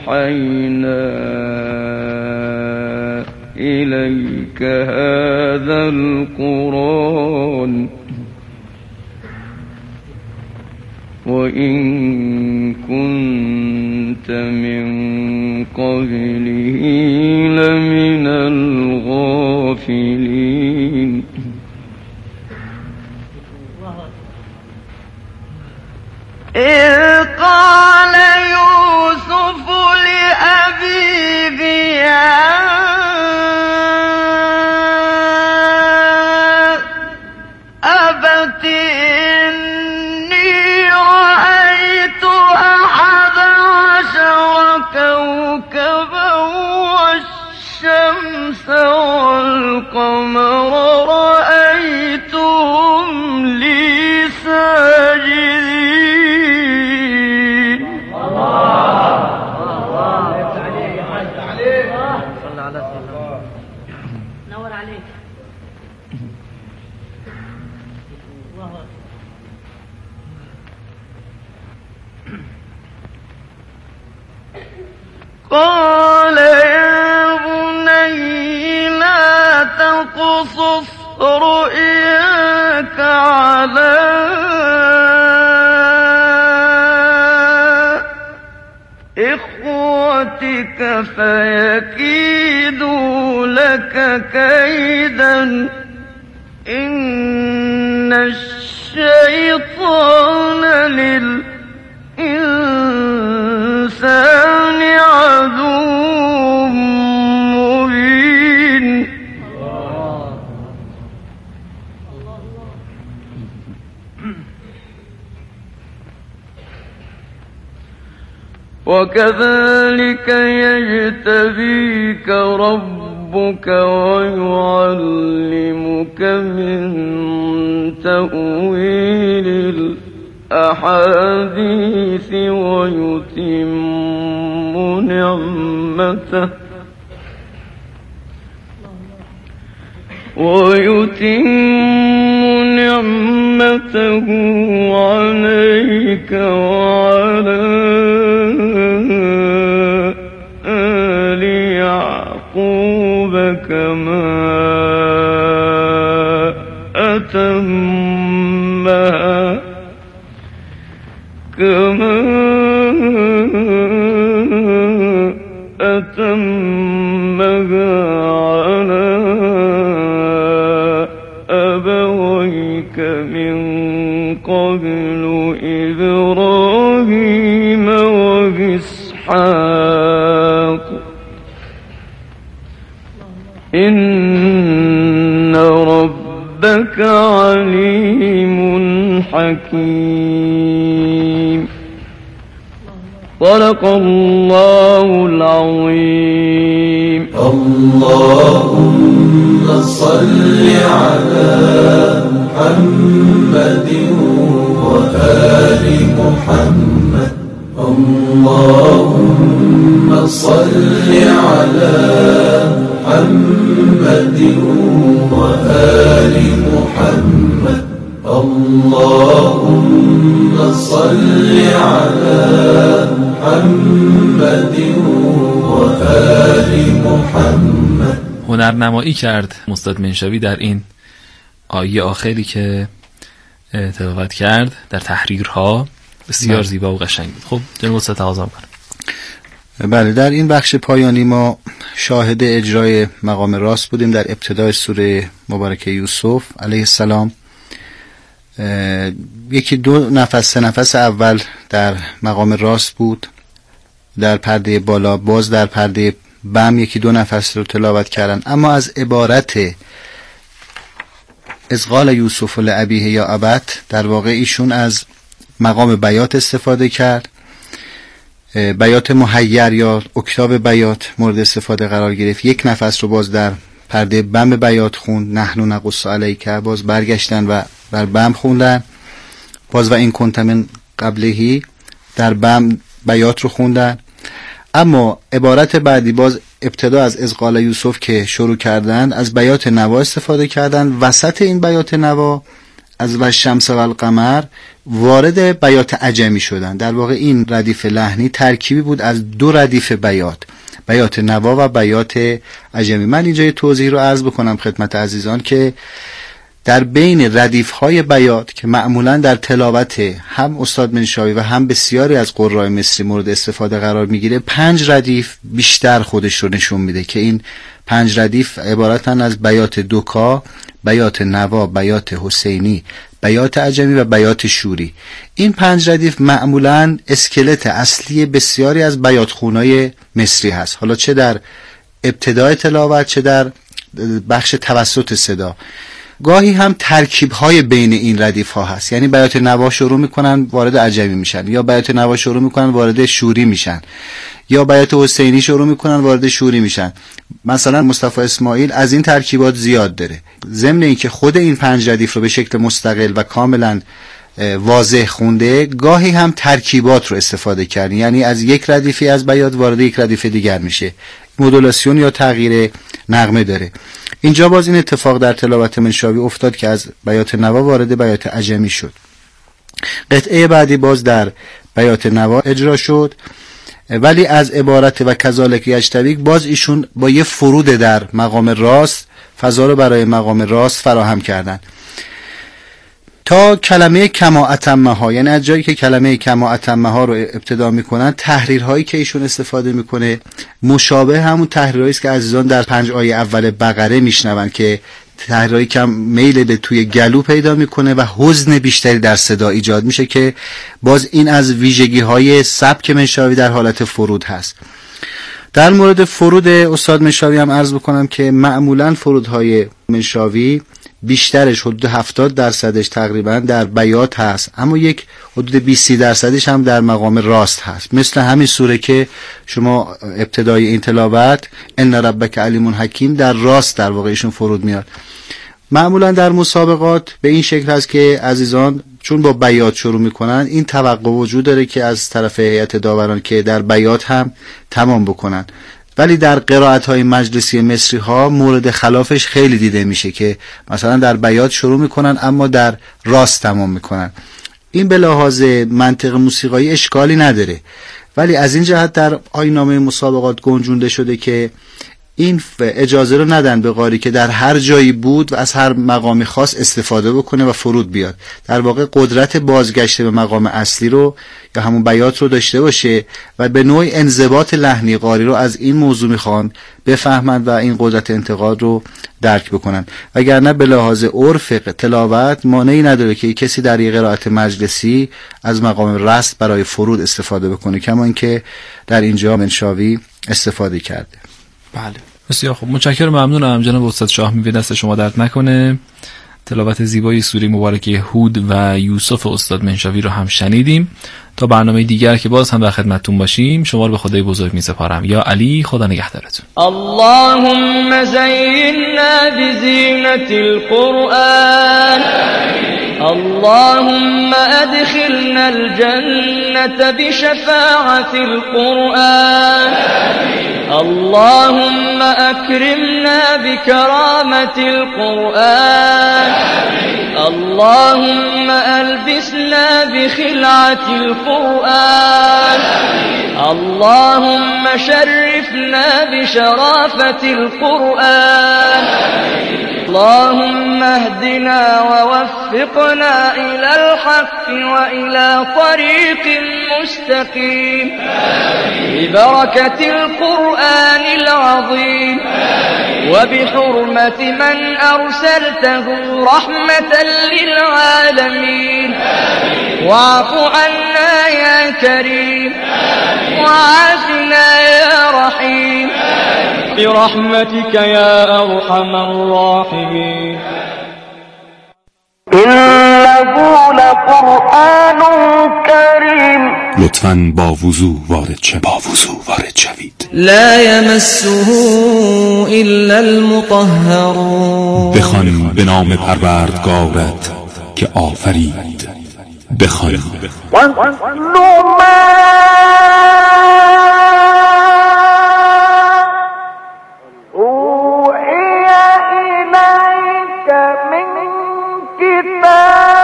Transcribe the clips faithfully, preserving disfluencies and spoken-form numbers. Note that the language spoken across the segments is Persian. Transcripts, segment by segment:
أوحينا إليك هذا القرآن وإن كنت من قبله لمن الغافلين. إذ قال يوسف لأبيه يا أبت إني رأيت أحد عشر كوكبا والشمس والقمر رأيتهم لي ساجدين. نور عليك. قال يا بني لا تقصص رؤياك على إخوتك فيكيدوا لك كيدا إن الشيطان للإنسان عدو مبين. وكذلك يجتبيك ربك ويعلمك من تأويل الأحاديث ويتم نعمته ويتم نعمته عليك وعلى آل يعقوب كما أتمها كما أتمها على أبويك من قبل إبراهيم وإسحاق إن ربك عليم حكيم. صدق الله العظيم. اللهم صل على محمد وآل محمد. اللهم صل على محمد وآل محمد. اللهم صل على محمد وآل محمد. هنرنمایی کرد استاد منشوی در این آیه آخری که تلاوت کرد در تحریرها، بسیار زیبا و قشنگ بود. خب جناب استاد تقاضا می‌کنم. بله، در این بخش پایانی ما شاهد اجرای مقام راست بودیم در ابتدای سوره مبارکه یوسف علیه السلام. یکی دو نفس سه نفس اول در مقام راست بود، در پرده بالا باز در پرده بم یکی دو نفس رو تلاوت کردن. اما از عبارت از قال یوسف لأبیه یا ابت، در واقع ایشون از مقام بیات استفاده کرد. بیات محیر یا اکتاب بیات مورد استفاده قرار گرفت. یک نفس رو باز در پرده بم بیات خوند، نحن نقص علیک، باز برگشتن و بر بم خوندن. باز و این کنت من قبلهی در بم بیات رو خوندن. اما عبارت بعدی باز ابتدا از از قال یوسف که شروع کردن، از بیات نوا استفاده کردن. وسط این بیات نوا از و الشمس و القمر وارد بیات عجمی شدن. در واقع این ردیف لحنی ترکیبی بود از دو ردیف بیات، بیات نوا و بیات عجمی. من اینجا یه توضیح رو عرض بکنم خدمت عزیزان که در بین ردیف‌های بیات که معمولاً در تلاوت هم استاد منشاوی و هم بسیاری از قرای مصری مورد استفاده قرار میگیره، پنج ردیف بیشتر خودش رو نشون میده که این پنج ردیف عبارتن از بیات دوکا، بیات نوا، بیات حسینی، بیات عجمی و بیات شوری. این پنج ردیف معمولاً اسکلت اصلی بسیاری از بیات خونای مصری هست، حالا چه در ابتدای تلاوت چه در بخش توسط صدا. گاهی هم ترکیب های بین این ردیف ها هست، یعنی بیات نوا شروع میکنن وارد عجمی میشن، یا بیات نوا شروع میکنن وارد شوری میشن، یا بیات حسینی شروع میکنن وارد شوری میشن. مثلا مصطفی اسماعیل از این ترکیبات زیاد داره. ضمن اینکه خود این پنج ردیف رو به شکل مستقل و کاملا واضح خونده، گاهی هم ترکیبات رو استفاده کرد، یعنی از یک ردیفی از بیات وارد یک ردیف دیگر میشه، مدولاسیون یا تغییر نغمه داره. اینجا باز این اتفاق در تلاوت منشاوی افتاد که از بیات نوا وارد بیات عجمی شد. قطعه بعدی باز در بیات نوا اجرا شد، ولی از عبارت و کذالک یجتبیک باز ایشون با یه فرود در مقام راست فضا رو برای مقام راست فراهم کردن تا کلمه کما اتمه ها، یعنی از جایی که کلمه کما اتمه ها رو ابتدا میکنن، تحریرهایی که ایشون استفاده میکنه مشابه همون تحریرهایی است که عزیزان در پنج آیه اول بقره میشنون که تحریرهایی که میل به توی گلو پیدا میکنه و حزن بیشتری در صدا ایجاد میشه که باز این از ویژگی های سبک منشاوی در حالت فرود هست. در مورد فرود استاد منشاوی هم عرض بکنم که معمولا فرودهای منشاوی بیشترش حدود هفتاد درصدش تقریبا در بیات هست، اما یک حدود بیست درصدش هم در مقام راست هست، مثل همین سوره که شما ابتدای این تلاوت ان ربک علیم حکیم در راست در واقعشون فرود میاد. معمولا در مسابقات به این شکل هست که عزیزان چون با بیات شروع میکنن این توقع وجود داره که از طرف هیئت داوران که در بیات هم تمام بکنن، ولی در قرائت های مجلسی مصری ها مورد خلافش خیلی دیده میشه که مثلا در بیات شروع میکنن اما در راست تمام میکنن. این به لحاظ منطق موسیقایی اشکالی نداره، ولی از این جهت در آیین‌نامه مسابقات گنجونده شده که این اجازه رو ندن به قاری که در هر جایی بود و از هر مقامی خاص استفاده بکنه و فرود بیاد. در واقع قدرت بازگشت به مقام اصلی رو یا همون بیات رو داشته باشه و به نوعی انضباط لحنی قاری رو از این موضوع میخوان بفهمند و این قدرت انتقاد رو درک بکنن. وگرنه به لحاظ عرف تلاوت مانعی نداره که کسی در یک قرائت مجلسی از مقام رست برای فرود استفاده بکنه، کما اینکه در اینجا منشاوی استفاده کرده. بله بسیار خوب، متشکرم، ممنونم جناب استاد شاه میوه، دست شما درد نکنه. تلاوت زیبای سوره مبارکه هود و یوسف استاد منشاوی رو هم شنیدیم. تا برنامه دیگر که باز هم در خدمتتون باشیم شما رو به خدای بزرگ میسپارم. یا علی، خدا نگهدارتون. اللهم زینا بزینة القرآن، اللهم ادخلنا الجنة بشفاعة القرآن، اللهم أكرمنا بكرامة القرآن، اللهم ألبسنا بخلعة القرآن، اللهم شرفنا بشرافة القرآن، اللهم اهدنا ووفقنا إلى الحق وإلى طريق مستقيم ببركة القرآن العظيم وبحرمة من أرسلته رحمة للعالمين، واعف عنا يا كريم وعافنا يا رحيم برحمتك يا أرحم الراحمين. إنه لقرآن كريم. لطفاً با وضو وارد شوید. با وضو وارد شوید. لا يمسه إلا المطهرون. بخوان به نام پروردگارت که آفرید. بخوان. أوحي إليك من كتاب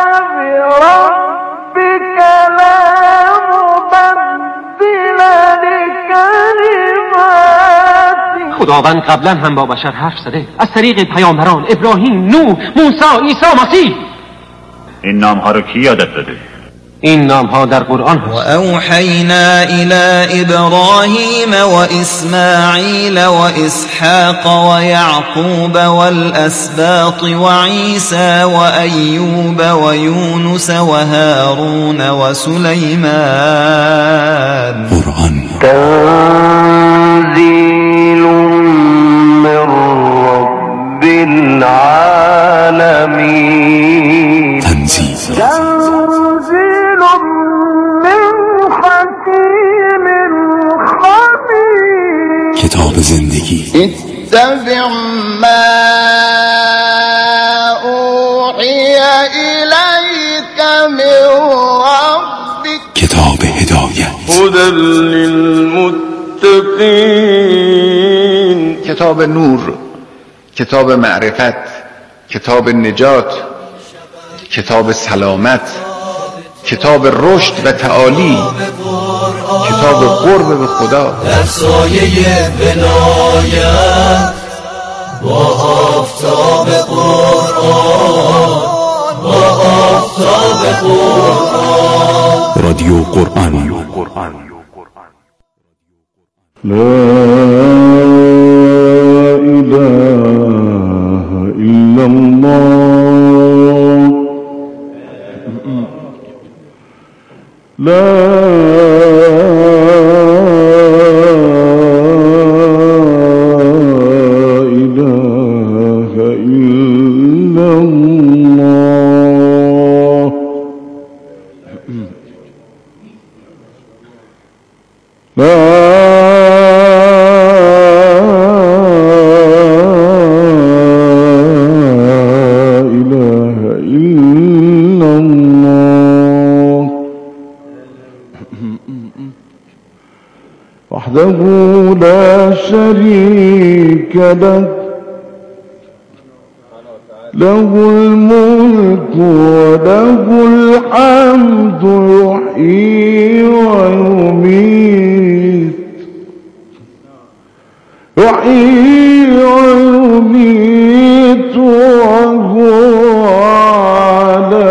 خداوند قبلا هم با بشر حرف زده از طریق پیامبران ابراهیم، نوح، موسی، عیسی مسیح. این نام ها رو کی یادت داده؟ این نام ها در قرآن هست. و اوحینا الی ابراهیم و اسماعیل و اسحاق و یعقوب والاسباط و عیسی و ایوب و یونس و هارون و سلیمان. قرآن تنزیل من رب العالمین. تنزیل کتاب زندگی. اتبع ما اوحی الیک من ربک. کتاب هدایت. هدی للمتقین. کتاب نور، کتاب معرفت، کتاب نجات، کتاب سلامت، کتاب رشد و تعالی، کتاب قرب به خدا. در سایه ولایت با آفتاب قرآن، با آفتاب قرآن. رادیو قرآن. لا اله الا الله. لا اله الا الله. لا وحده لا شريك له، له الملك وله الحمد يحيي ويميت، يحيي ويميت وهو على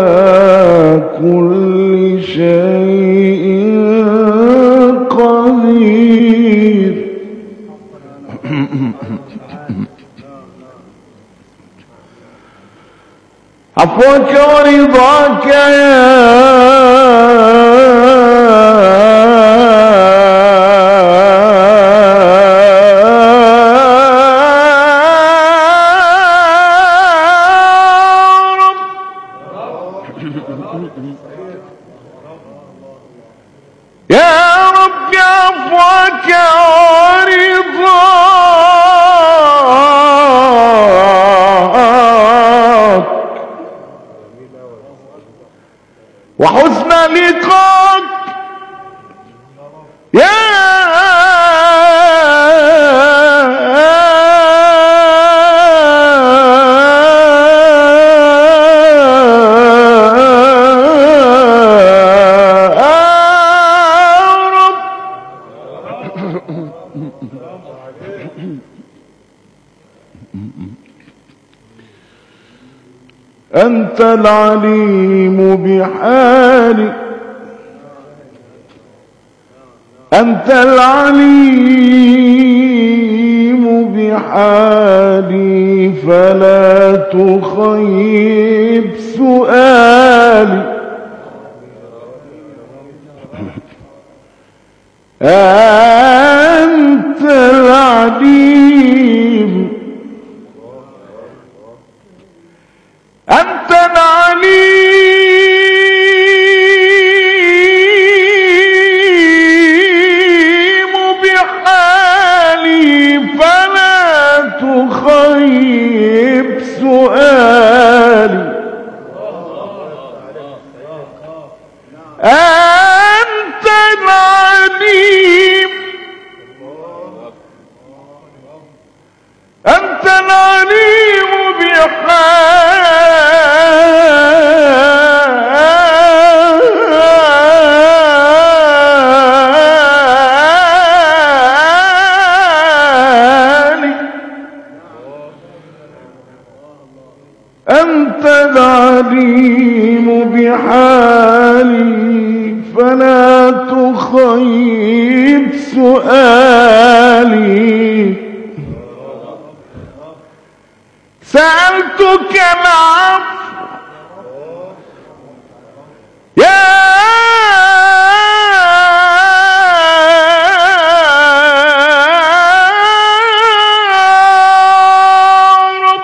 كل شيء قدير. عفوك ورضاك يا رب، يا عفوك ورضاك وحسن لقاك يا أنت العليم بحالي، أنت العليم بحالي فلا تخيب سؤالي. أنت العليم، أنت العليم بحالي فلا تخيب سؤالي. أنت العليم تخيب سؤالي سألتك العفو يا رب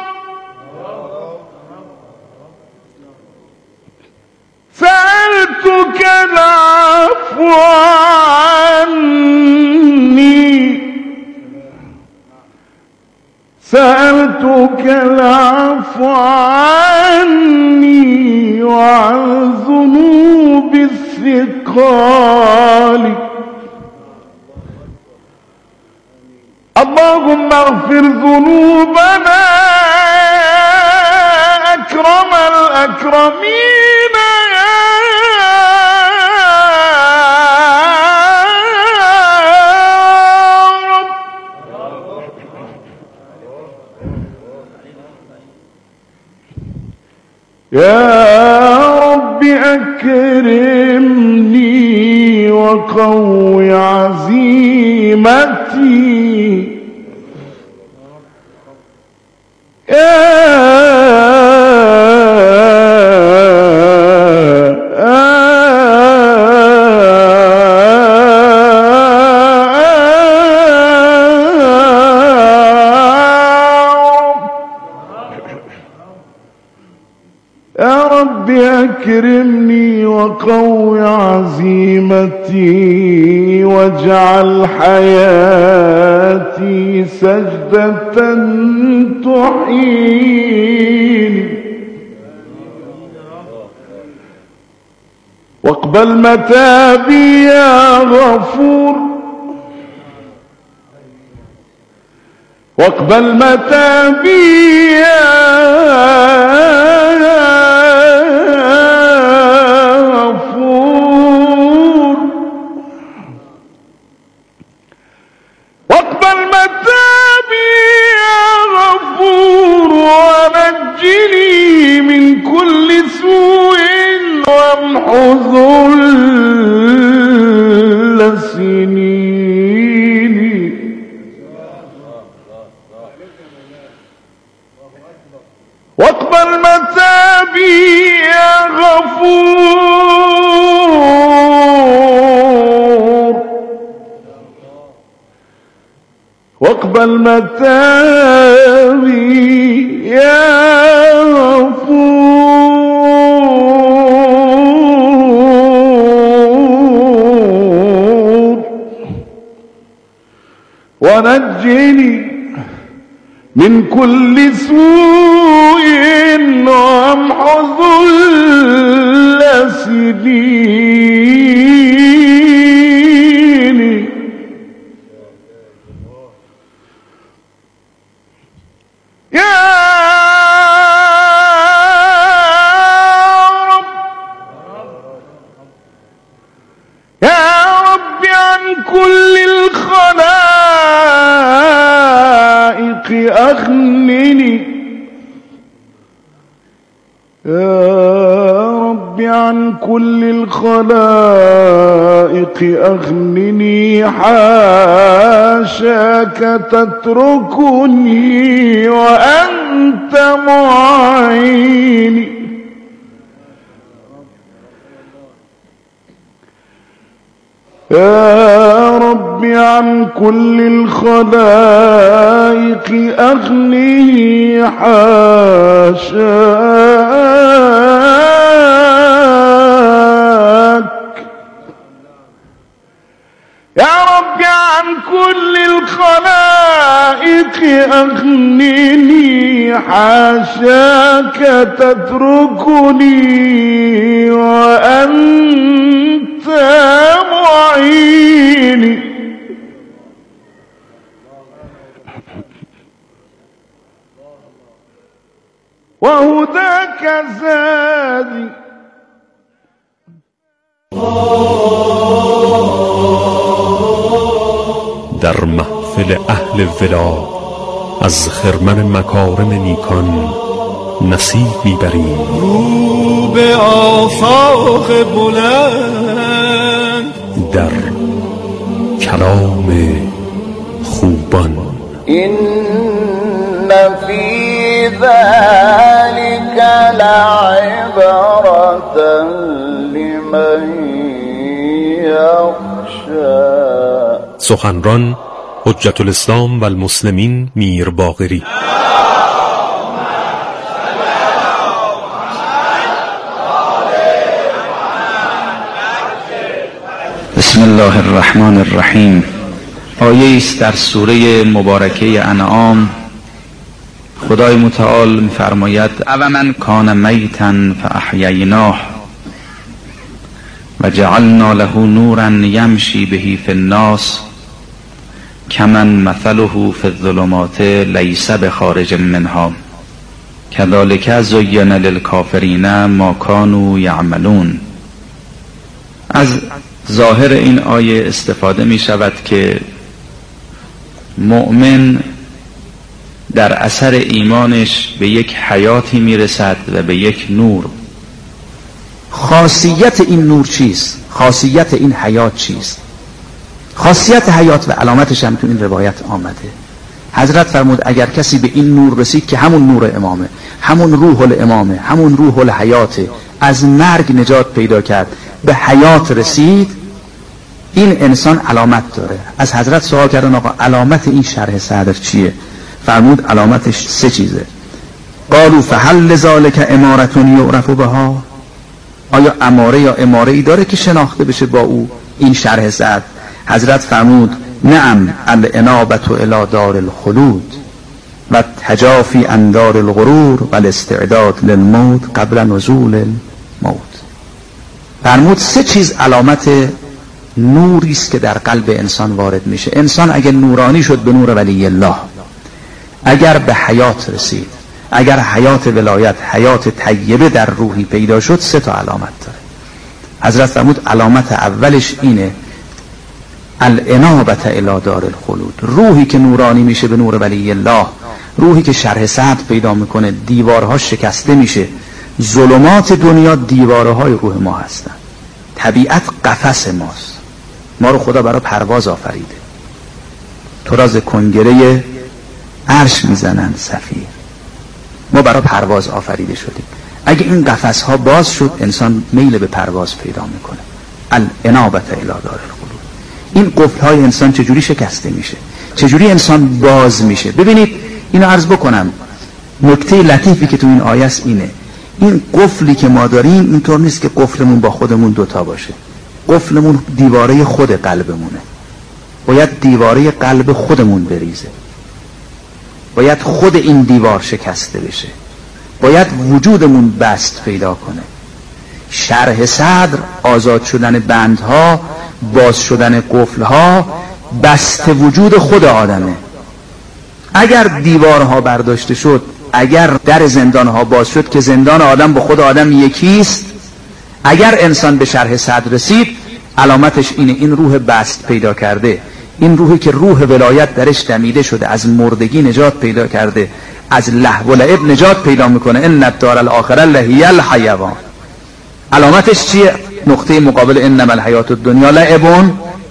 سألتك العفو عني سألتك العفو عني وعن ذنوب الثقال اللهم اغفر ذنوبنا أكرم الأكرمين يا رب أكرمني وقوي عزيمتي يا رب أكرمني وقوي عزيمتي واجعل حياتي سجدة تحييني واقبل متابي يا غفور واقبل متابي يا غفور واقبل متابي يا غفور ونجني من كل سوء وامحو ذل سنيني واقبل متابي يا غفور واقبل متابي يا غفور ونجني من كل سوء وامحو ذل سنيني يا رب يا رب عن كل الخلائق أغنني يا رب عن كل الخلائق أغنني حاشاك تتركني وأنت معيني يا رب عن كل الخلائق أغني حاشاك يا رب عن كل الخلائق أغنني حاشاك تتركني وأنت معيني وهداك زادي در محفل اهل ولا از خرمن مکارم نیکان نصیب میبریم رو به آفاق بلند در کلام خوبان. این فی ذلک لعبرة لمن یخشی. سخنران حجت الاسلام و المسلمین میر باقری. بسم الله الرحمن الرحیم. آیه است در سوره مبارکه انعام. خدای متعال می‌فرماید او من کان میتا فاحییناه و جعلنا له نورا یمشی به فی الناس کمن مثله فی الظلمات لیس بخارج منها کذلک زین للکافرین ما کانوا یعملون. از ظاهر این آیه استفاده می شود که مؤمن در اثر ایمانش به یک حیاتی می رسد و به یک نور. خاصیت این نور چیست؟ خاصیت این حیات چیست؟ خاصیت حیات و علامتش هم تو این روایت آمده. حضرت فرمود اگر کسی به این نور رسید که همون نور امامه، همون روح الامامه، همون روح الحیاته، از مرگ نجات پیدا کرد، به حیات رسید، این انسان علامت داره. از حضرت سوال کردن آقا علامت این شرح صدر چیه؟ فرمود علامتش سه چیزه. قالوا فهل لذلک امارة یعرف بها؟ آیا اماره یا اماره ای داره که شناخته بشه با او این شرح صدر؟ حضرت فرمود نعم الانابة الی دار الخلود و تجافی عن دار الغرور و الاستعداد للموت قبل نزول الموت. فرمود سه چیز علامت نوری است که در قلب انسان وارد میشه. انسان اگر نورانی شد به نور ولی الله، اگر به حیات رسید، اگر حیات ولایت، حیات طیبه در روحی پیدا شد، سه تا علامت داره. حضرت فرمود علامت اولش اینه الانابة الی دار الخلود. روحی که نورانی میشه به نور ولی الله، روحی که شرح صدر پیدا میکنه، دیوارها شکسته میشه. ظلمات دنیا دیوارهای روح ما هستن. طبیعت قفس ماست. ما رو خدا برای پرواز آفریده. تو را ز کنگره عرش میزنن صفیر. ما برای پرواز آفریده شدیم. اگه این قفس ها باز شد انسان میل به پرواز پیدا میکنه. الانابة الی دار الخلود. این قفل های انسان چجوری شکسته میشه، چجوری انسان باز میشه؟ ببینید اینو عرض بکنم، نکته لطیفی که تو این آیه است اینه، این قفلی که ما داریم اینطور نیست که قفلمون با خودمون دوتا باشه. قفلمون دیواره خود قلبمونه. باید دیواره قلب خودمون بریزه. باید خود این دیوار شکسته بشه. باید وجودمون بست پیدا کنه. شرح صدر، آزاد شدن بندها، باز شدن قفلها، بست وجود خود آدمه. اگر دیوارها برداشته شد، اگر در زندانها باز شد که زندان آدم با خود آدم یکیست، اگر انسان به شرح صدر رسید، علامتش اینه این روح بست پیدا کرده، این روحی که روح ولایت درش دمیده شده، از مردگی نجات پیدا کرده، از لهو و لعب نجات پیدا میکنه. ان الدار الاخره لهی الحیوان. علامتش چیه؟ نقطه مقابل انما الحیات الدنیا لعب و لهو.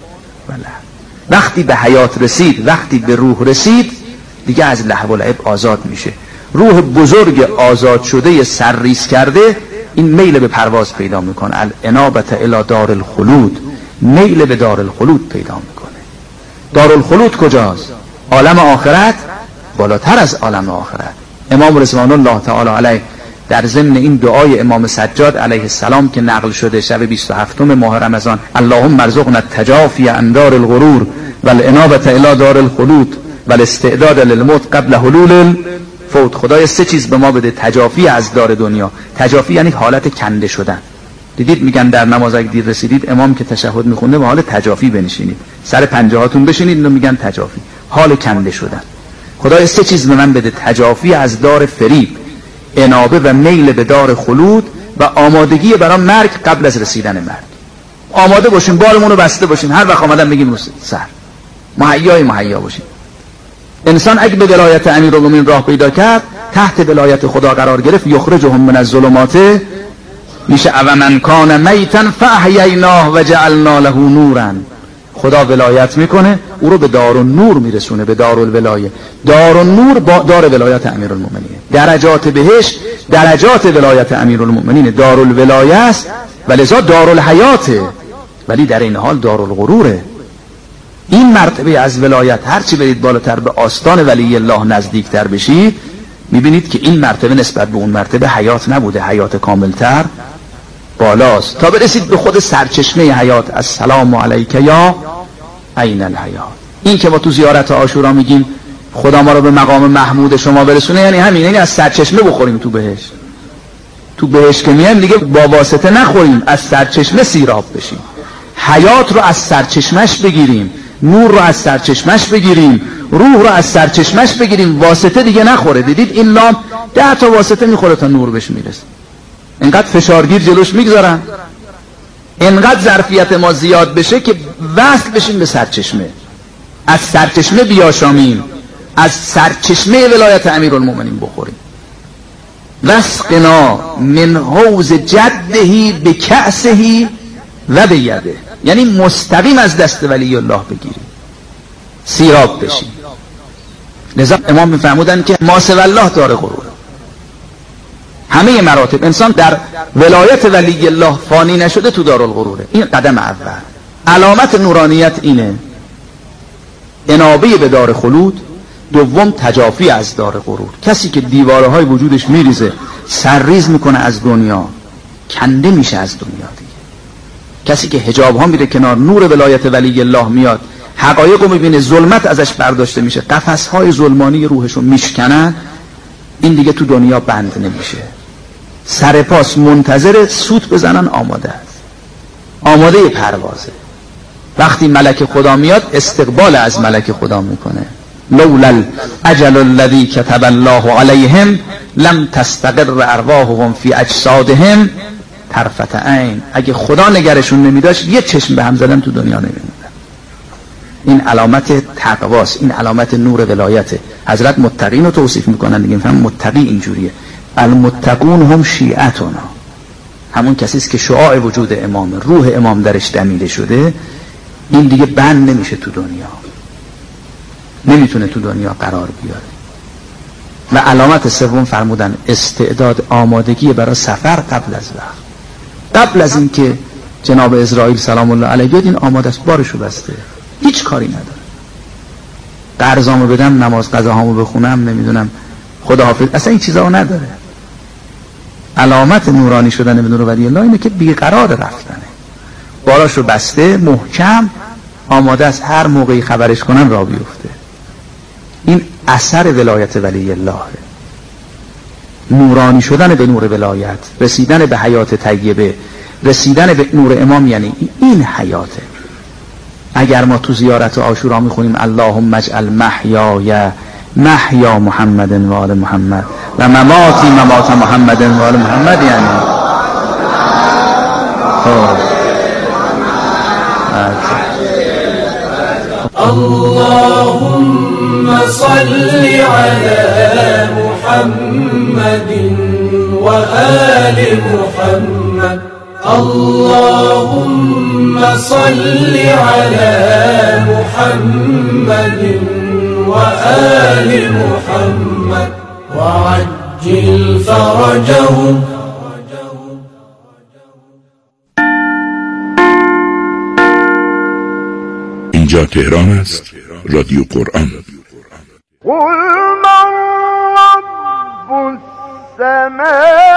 وقتی به حیات رسید، وقتی به روح رسید، دیگه از لهو و لعب آزاد میشه. روح بزرگ آزاد شده سرریز کرده این میل به پرواز پیدا میکنه. الانابة الی دار الخلود، میل به دار الخلود پیدا میکنه. دار الخلود کجاست؟ عالم آخرت، بالاتر از عالم آخرت. امام رضوان الله تعالی علیه در ضمن این دعای امام سجاد علیه السلام که نقل شده شب بیست و هفتم ماه رمضان، اللهم ارزقنا التجافی عن دار الغرور والانابة الی دار الخلود والاستعداد للموت قبل حلول الفوت. خدای سه چیز به ما بده: تجافی از دار دنیا. تجافی یعنی حالت کنده شدن. دیدید میگن در نماز اگه دیر رسیدید امام که تشهد میخونده به حال تجافی بنشینید، سر پنجه هاتون بشینید، اینو میگن تجافی، حال کنده شدن. خدای سه چیز به من بده: تجافی از دار فریب، انابه و میل به دار خلود و آمادگی برای مرگ قبل از رسیدن مرگ. آماده باشیم، بارمون رو بسته باشیم، هر وقت آمدن بگیم سر مهیای مهیا باشیم. انسان اگه به ولایت امیرالمومنین راه پیدا کرد، تحت ولایت خدا قرار گرفت، یخرجهم من الظلمات، میشه او من کان میتا فاحییناه و جعلنا له نورا. خدا ولایت میکنه، او رو به دارالنور میرسونه، به دارالولایه. دارالنور با دار ولایت امیرالمومنین. درجات بهشت درجات ولایت امیرالمومنین، دارالولایه است و لذا دارالحیاته، ولی در این حال دارالغروره. این مرتبه از ولایت هرچی برید بالاتر به آستان ولی الله نزدیکتر بشید، میبینید که این مرتبه نسبت به اون مرتبه حیات نبوده، حیات کاملتر بالاست، تا برسید به خود سرچشمه حیات. السلام علیک یا عین الحیات. این که ما تو زیارت عاشورا میگیم خدا ما رو به مقام محمود شما برسونه، یعنی همین، یعنی از سرچشمه بخوریم تو بهشت. تو بهشت که میایم دیگه با واسطه نخوریم، از سرچشمه سیراب بشیم، حیات رو از سرچشمش بگیریم، نور رو از سرچشمش بگیریم، روح رو از سرچشمش بگیریم، واسطه دیگه نخوره. دیدید این لامپ ده تا واسطه میخوره تا نور بهش میرسه، اینقدر فشارگیر جلوش میگذارن، اینقدر ظرفیت ما زیاد بشه که وصل بشیم به سرچشمه، از سرچشمه بیاشامیم، از سرچشمه ولایت امیرالمومنین بخوریم. وسقنا من حوض جدهی به کأسهی و به یده، یعنی مستقیم از دست ولی الله بگیریم، سیراب بشیم. لذا امام میفرمودن که ما سوی الله دار غرور. همه مراتب انسان در ولایت ولی الله فانی نشده تو دارالغروره. این قدم اول. علامت نورانیت اینه، انابه به دار خلود. دوم تجافی از دار غرور. کسی که دیواره های وجودش میریزه، سرریز میکنه از دنیا، کنده میشه از دنیا دیگه. کسی که حجاب ها میره کنار، نور ولایت ولی الله میاد، حقایق رو میبینه، ظلمت ازش برداشته میشه، قفس های ظلمانی روحش رو میشکنن، این دیگه تو دنیا بند نمیشه. سر پاس منتظر سوت بزنن، آماده است، آماده پروازه. وقتی ملک خدا میاد استقبال از ملک خدا میکنه. لولا الاجل الذی کتب الله علیهم لم تستقر ارواحهم فی اجسادهم طرفة عین. اگه خدا نگرشون نمیداشت یه چشم به هم زدن تو دنیا نمیموندن. این علامت تقواست، این علامت نور ولایته. حضرت متقین رو توصیف میکنن دیگه، میفهم متقی اینجوریه. المتقون هم شیعتنا، همون کسی است که شعاع وجود امام، روح امام درش دمیده شده، این دیگه بند نمیشه تو دنیا، نمیتونه تو دنیا قرار بیاره. و علامت سوم فرمودن استعداد، آمادگی برای سفر قبل از وقت. قبل از اینکه جناب اسرائیل سلام الله علیه بیاد، این آماده است، بارشو بسته، هیچ کاری نداره. قرضامو بدم، نماز قضاهامو بخونم، نمیدونم خداحافظ، اصلا این چیزا رو نداره. علامت نورانی شدن به نور ولی الله اینه که بیقرار رفتنه، باراشو بسته، محکم، آماده است هر موقعی خبرش کنن را بیفته. این اثر ولایت ولی الله، نورانی شدن به نور ولایت، رسیدن به حیات طیبه، رسیدن به نور امام، یعنی این حیاته. اگر ما تو زیارت عاشورا میخونیم اللهم اجعل محیای محیا محمد و آل محمد و مماتی ممات محمد و آل محمد، یعنی اللهم صل على محمد و آل محمد. اللهم صل على محمد وآل محمد وعجل فرجهم. اینجا تهران است، رادیو قرآن. قل من رب السماوات